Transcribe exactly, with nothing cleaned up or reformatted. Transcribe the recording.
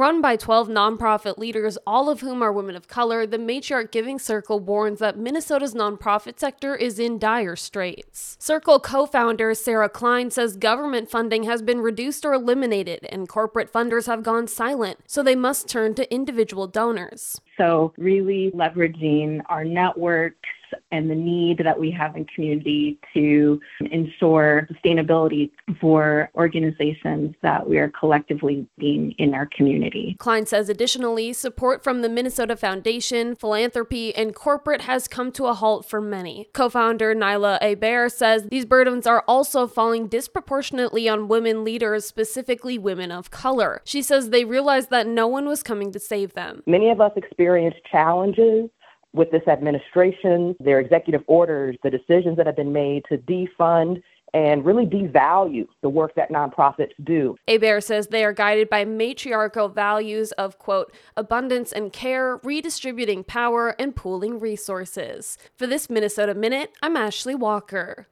Run by twelve nonprofit leaders, all of whom are women of color, the Matriarch Giving Circle warns that Minnesota's nonprofit sector is in dire straits. Circle co-founder Sarah Klein says government funding has been reduced or eliminated, and corporate funders have gone silent, so they must turn to individual donors. So really leveraging our networks and the need that we have in community to ensure sustainability for organizations that we are collectively being in our community. Klein says additionally, support from the Minnesota Foundation, philanthropy, and corporate has come to a halt for many. Co-founder Nyla Hebert says these burdens are also falling disproportionately on women leaders, specifically women of color. She says they realized that no one was coming to save them. Many of us experience challenges with this administration, their executive orders, the decisions that have been made to defund and really devalue the work that nonprofits do. Hebert says they are guided by matriarchal values of, quote, abundance and care, redistributing power, and pooling resources. For this Minnesota Minute, I'm Ashley Walker.